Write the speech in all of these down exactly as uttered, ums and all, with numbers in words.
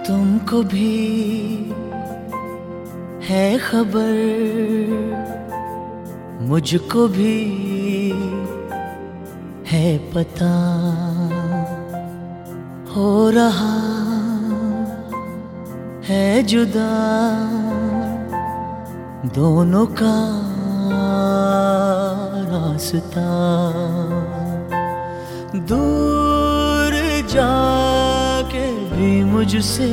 तुमको भी है खबर, मुझको भी है पता, हो रहा है जुदा दोनों का रास्ता। दूर जाके भी मुझसे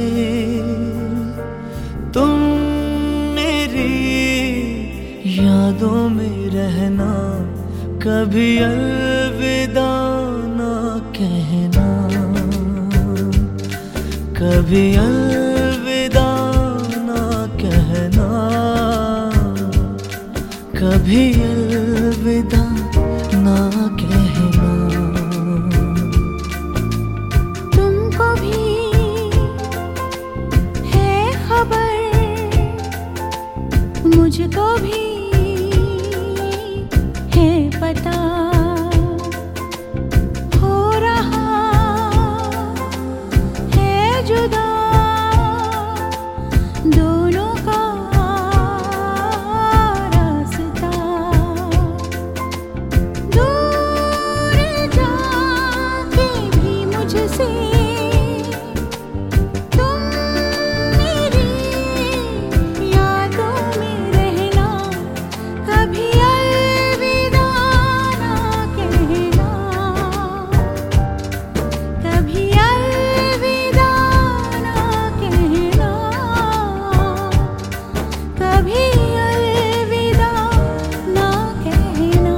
तुम मेरी यादों में रहना, कभी अलविदा ना कहना, कभी अलविदा ना कहना, कभी अलविदा ना कहना। तुमको भी है खबर, मुझको भी है पता, हो रहा है जुदा दोनों का रास्ता। दूर जाके भी मुझसे तुम मेरी यादों में रहना, कभी अलविदा ना कहना, कभी अलविदा ना कहना, कभी अलविदा ना कहना।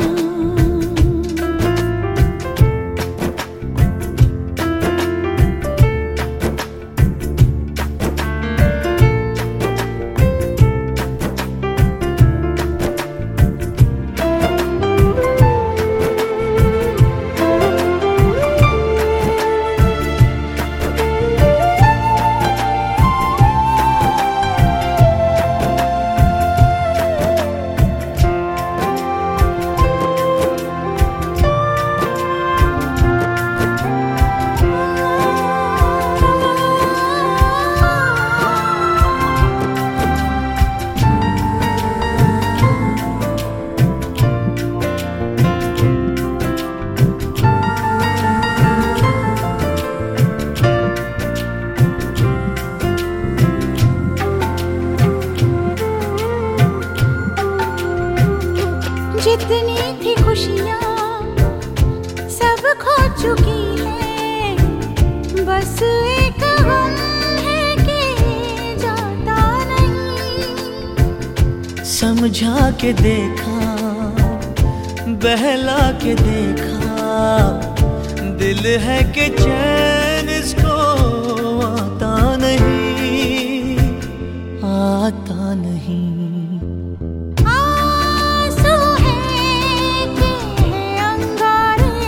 जितनी थी खुशियाँ सब खो चुकी है, बस एक गम है कि जाता नहीं। समझा के देखा, बहला के देखा, दिल है कि चैन इसको आता नहीं, आता नहीं। आंसू है कि है अंगारे,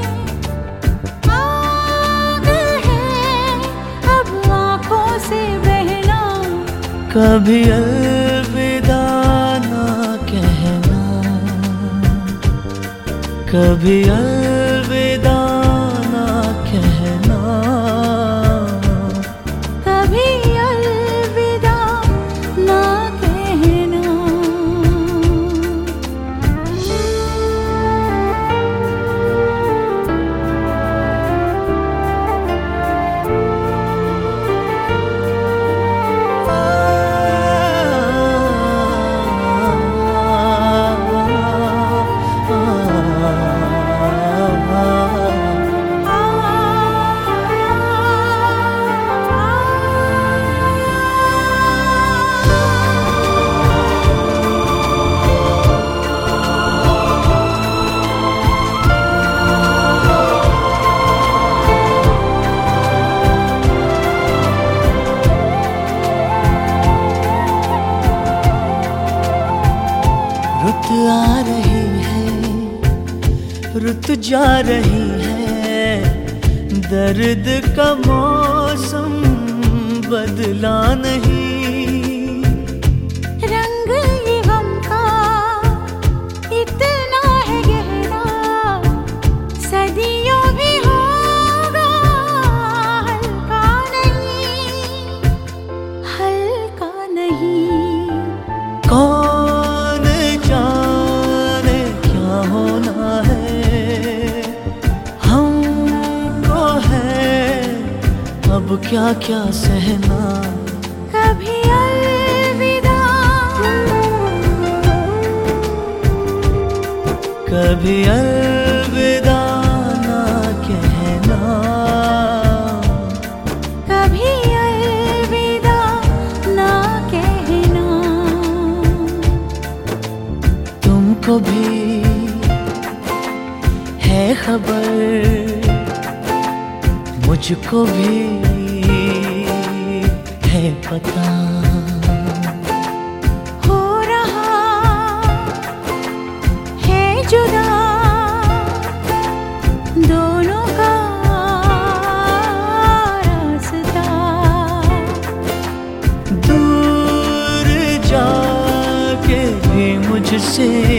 आग है अब आँखों से बहना, कभी अलविदा ना कहना, कभी अलविदा ना कहना, कभी अलविदा ना कहना। रुत आ रही है, रुत जा रही है, दर्द का मौसम बदला नहीं। रंग ये गम का इतना है गहरा, सदियों भी होगा हल्का नहीं। अब क्या क्या सहना। कभी अलविदा, कभी अलविदा ना कहना, कभी अलविदा ना कहना। तुमको भी है खबर, मुझको भी है पता। हो रहा है जुदा दोनों का रास्ता। दूर जाके भी मुझसे